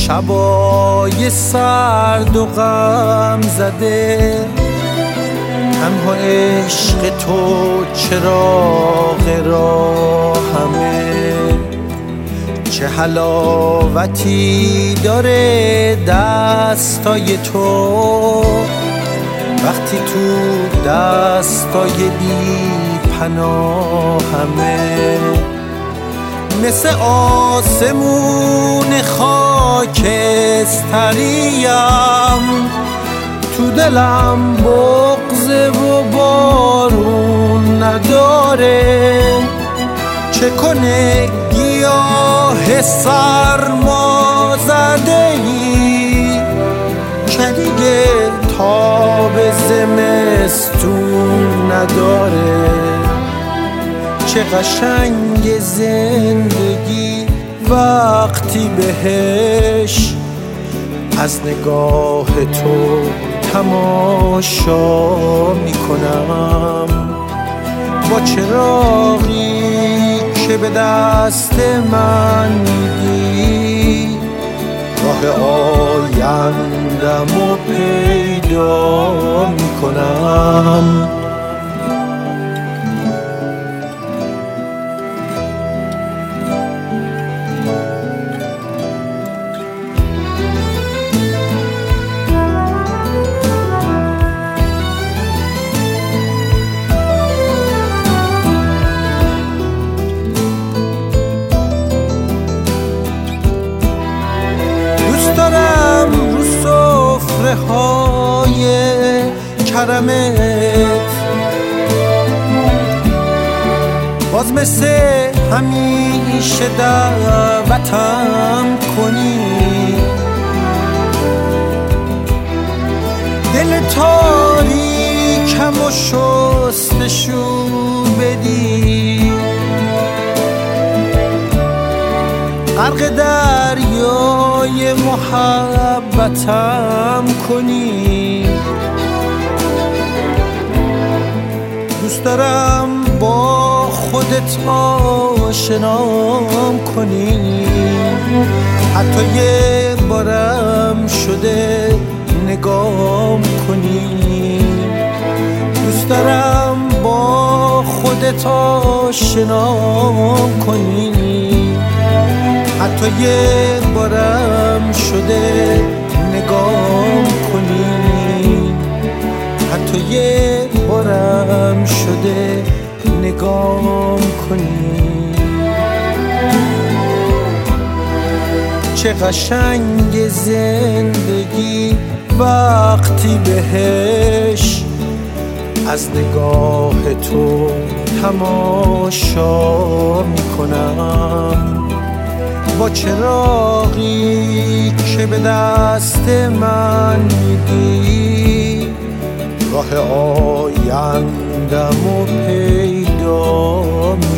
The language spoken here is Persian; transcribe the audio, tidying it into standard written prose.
شبای سرد و غم زده، تنها عشق تو چراغ راهمه. چه حلاوتی داره دستای تو، وقتی تو دستای بی پناهمه. مثل آسمون خاکستریم، تو دلم بغضه و بارون نداره. چه کنه گیاه سرما زده‌ای که دیگه تاب زمستون نداره. چه قشنگ زندگی وقتی بهش از نگاه تو تماشا میکنم. با چراغی که به دست من میدی، راه آیندم رو پیدا میکنم. دارم رو سفره های کرمت باز مثل همیشه دعوتم کنی. دل تاریکم و شستشو بدی، غرق دریای محبتم کنی. دوست دارم با خودت آشنام کنی، حتی یه بارم شده نگام کنی. دوست دارم با خودت آشنام کنی، حتی یه بارم شده نگام کنی. حتی یه بارم شده نگام کنی. چه قشنگ زندگی وقتی بهش از نگاه تو تماشا میکنم. با چراغی که به دست من میدی، راه آیندم رو پیدا